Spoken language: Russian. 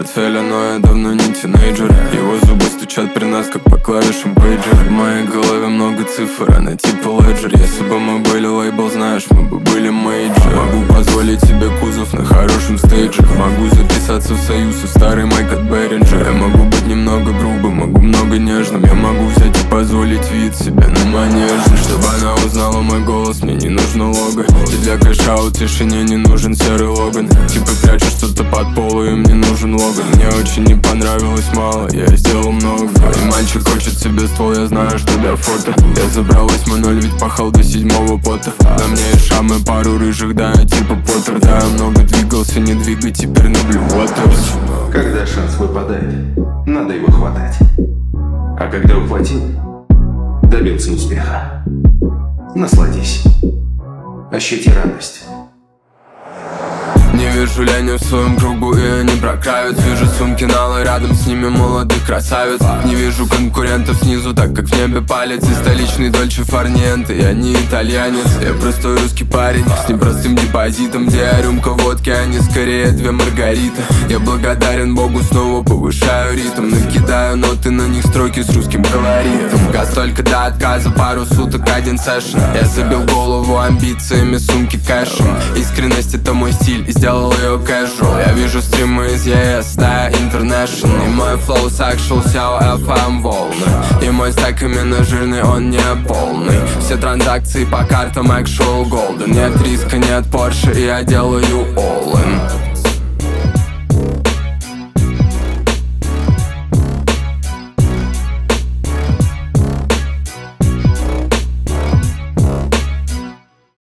цели, но я давно не тинейджер. Его зубы стучат при нас, как по клавишам пейджера. В моей голове много цифр, она типа леджер. Если бы мы были лейбл, знаешь, мы бы были мейджор. Могу позволить себе кузов на хорошем стейдже. Могу записаться в союз и старый майк от Беринджера. Я могу быть немного грубым, могу много нежным. Я могу взять и позволить вид себе на манеже. Чтобы она узнала мой голос, мне не нужно лого. И для кэш-аут тишине не нужен серый Логан. Типа прячу что-то под полу, им не нужен Логан. Мне очень не понравилось мало, я сделал много. И мальчик хочет себе ствол, я знаю, что для фото. Я забрал 8-0, ведь пахал до 7-го пота. На мне и шамы, пару рыжих, да, я типа Поттер. Да, я много двигался, не двигай, теперь на Blue Waters. Когда шанс выпадает, надо его хватать. А когда ухватил, добился успеха. Насладись. Ощути радость. Не вижу лени в своем кругу, и они прокравят. Вижу сумки налы, рядом с ними молодых красавиц. Не вижу конкурентов снизу, так как в небе палец. И столичный Дольче Фарниенте, я не итальянец. Я простой русский парень с непростым депозитом, где рюмка водки, а не скорее 2 маргариты. Я благодарен Богу, снова повышаю ритм. Накидаю ноты, на них строки с русским колоритом. Газ только до отказа, пару суток, 1 сэшн. Я забил голову амбициями, сумки кэшем. Искренность — это мой стиль, и сделал ее casual. Я вижу стримы из ЕС, да, International. И мой флоу сакшл, сяо, FM волны. И мой стек именно жирный, он не полный. Все транзакции по картам actual golden. Нет риска, нет Porsche, и я делаю all in.